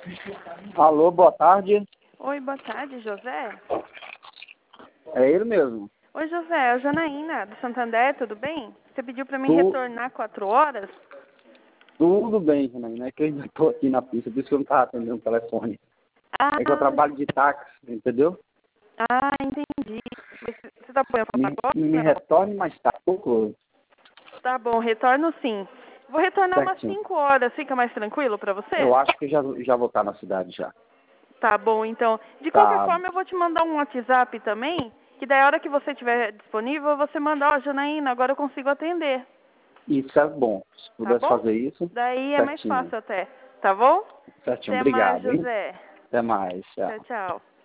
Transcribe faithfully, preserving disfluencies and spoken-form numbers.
Alô, boa tarde. Oi, boa tarde, José. É ele mesmo. Oi, José, é a Janaína, do Santander, tudo bem? Você pediu para mim Tu... retornar quatro horas? Tudo bem, Janaína. É que eu ainda tô aqui na pista, por isso que eu não tava atendendo o telefone. Ah, É que eu trabalho de táxi, entendeu? ah entendi. Mas você tá bom, eu falar Me, agora? me Não. retorne mais tarde, pouco. Tá bom, retorno sim. Vou retornar umas Certinho. cinco horas, fica mais tranquilo para você? Eu acho que já, já vou estar na cidade já. Tá bom, então. De qualquer Tá. forma, eu vou te mandar um WhatsApp também, que daí a hora que você estiver disponível, você manda, ó, Janaína, agora eu consigo atender. Isso é bom. Se Tá pudesse bom? fazer isso, Daí é mais certinho. fácil até. Tá bom? Certinho. Até mais, Obrigado, hein? José. Até mais. Tchau. Tchau, tchau.